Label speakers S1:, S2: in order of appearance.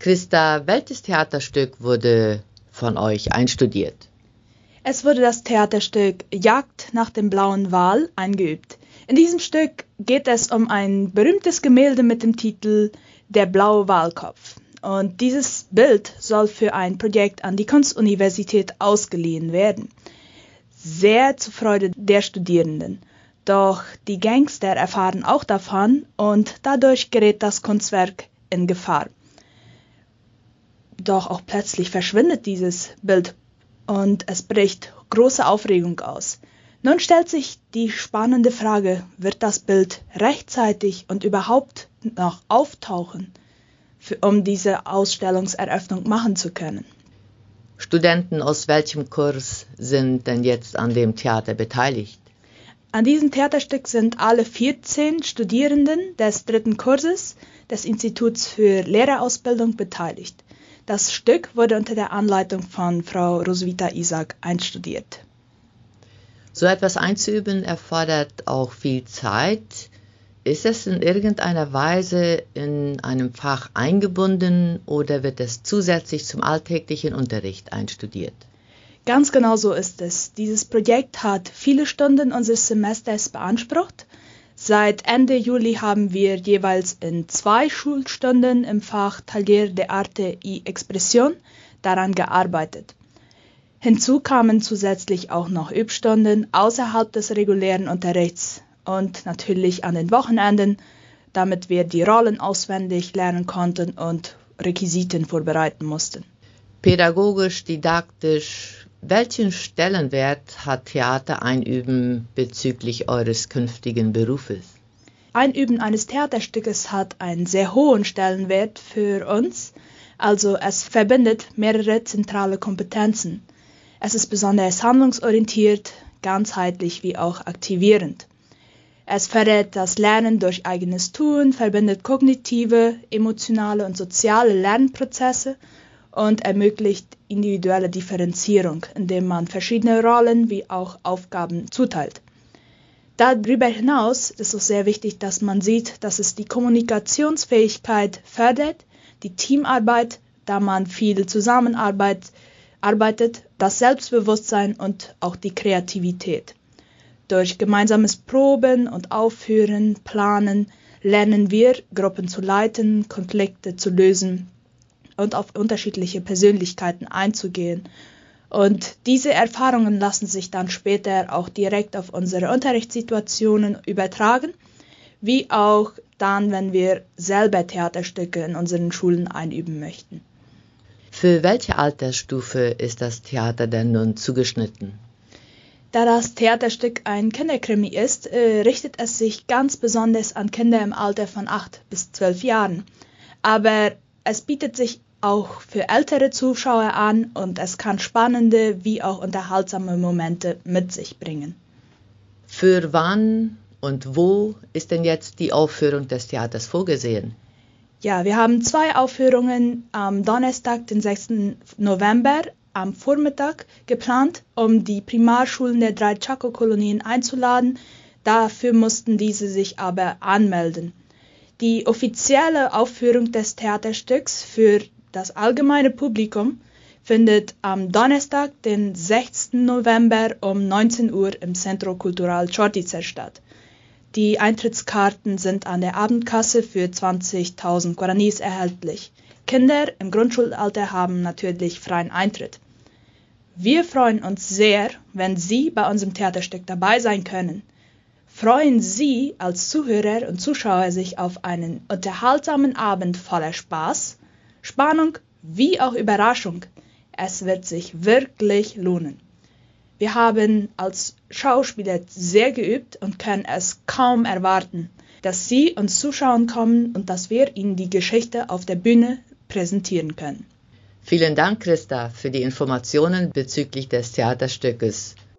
S1: Christa, welches Theaterstück wurde von euch einstudiert?
S2: Es wurde das Theaterstück Jagd nach dem blauen Wal eingeübt. In diesem Stück geht es um ein berühmtes Gemälde mit dem Titel Der blaue Walkopf. Und dieses Bild soll für ein Projekt an die Kunstuniversität ausgeliehen werden. Sehr zur Freude der Studierenden. Doch die Gangster erfahren auch davon und dadurch gerät das Kunstwerk in Gefahr. Doch auch plötzlich verschwindet dieses Bild und es bricht große Aufregung aus. Nun stellt sich die spannende Frage, wird das Bild rechtzeitig und überhaupt noch auftauchen, um diese Ausstellungseröffnung machen zu können?
S1: Studenten aus welchem Kurs sind denn jetzt an dem Theater beteiligt?
S2: An diesem Theaterstück sind alle 14 Studierenden des 3. Kurses des Instituts für Lehrerausbildung beteiligt. Das Stück wurde unter der Anleitung von Frau Roswitha Isaac einstudiert.
S1: So etwas einzuüben erfordert auch viel Zeit. Ist es in irgendeiner Weise in einem Fach eingebunden oder wird es zusätzlich zum alltäglichen Unterricht einstudiert?
S2: Ganz genau so ist es. Dieses Projekt hat viele Stunden unseres Semesters beansprucht. Seit Ende Juli haben wir jeweils in 2 Schulstunden im Fach Taller de Arte y Expresión daran gearbeitet. Hinzu kamen zusätzlich auch noch Übstunden außerhalb des regulären Unterrichts und natürlich an den Wochenenden, damit wir die Rollen auswendig lernen konnten und Requisiten vorbereiten mussten.
S1: Pädagogisch, didaktisch, welchen Stellenwert hat Theatereinüben bezüglich eures künftigen Berufes?
S2: Einüben eines Theaterstückes hat einen sehr hohen Stellenwert für uns, also es verbindet mehrere zentrale Kompetenzen. Es ist besonders handlungsorientiert, ganzheitlich wie auch aktivierend. Es verrät das Lernen durch eigenes Tun, verbindet kognitive, emotionale und soziale Lernprozesse und ermöglicht individuelle Differenzierung, indem man verschiedene Rollen wie auch Aufgaben zuteilt. Darüber hinaus ist es sehr wichtig, dass man sieht, dass es die Kommunikationsfähigkeit fördert, die Teamarbeit, da man viel zusammenarbeitet, das Selbstbewusstsein und auch die Kreativität. Durch gemeinsames Proben und Aufführen, Planen lernen wir, Gruppen zu leiten, Konflikte zu lösen und auf unterschiedliche Persönlichkeiten einzugehen. Und diese Erfahrungen lassen sich dann später auch direkt auf unsere Unterrichtssituationen übertragen, wie auch dann, wenn wir selber Theaterstücke in unseren Schulen einüben möchten.
S1: Für welche Altersstufe ist das Theater denn nun zugeschnitten?
S2: Da das Theaterstück ein Kinderkrimi ist, richtet es sich ganz besonders an Kinder im Alter von 8 bis 12 Jahren. Aber es bietet sich auch für ältere Zuschauer an und es kann spannende wie auch unterhaltsame Momente mit sich bringen.
S1: Für wann und wo ist denn jetzt die Aufführung des Theaters vorgesehen?
S2: Ja, wir haben 2 Aufführungen am Donnerstag, den 6. November, am Vormittag geplant, um die Primarschulen der 3 Chaco-Kolonien einzuladen. Dafür mussten diese sich aber anmelden. Die offizielle Aufführung des Theaterstücks für das allgemeine Publikum findet am Donnerstag, den 6. November um 19 Uhr im Centro Cultural Chortizer statt. Die Eintrittskarten sind an der Abendkasse für 20.000 Guaranis erhältlich. Kinder im Grundschulalter haben natürlich freien Eintritt. Wir freuen uns sehr, wenn Sie bei unserem Theaterstück dabei sein können. Freuen Sie als Zuhörer und Zuschauer sich auf einen unterhaltsamen Abend voller Spaß, Spannung wie auch Überraschung. Es wird sich wirklich lohnen. Wir haben als Schauspieler sehr geübt und können es kaum erwarten, dass Sie uns zuschauen kommen und dass wir Ihnen die Geschichte auf der Bühne präsentieren können.
S1: Vielen Dank, Christa, für die Informationen bezüglich des Theaterstückes.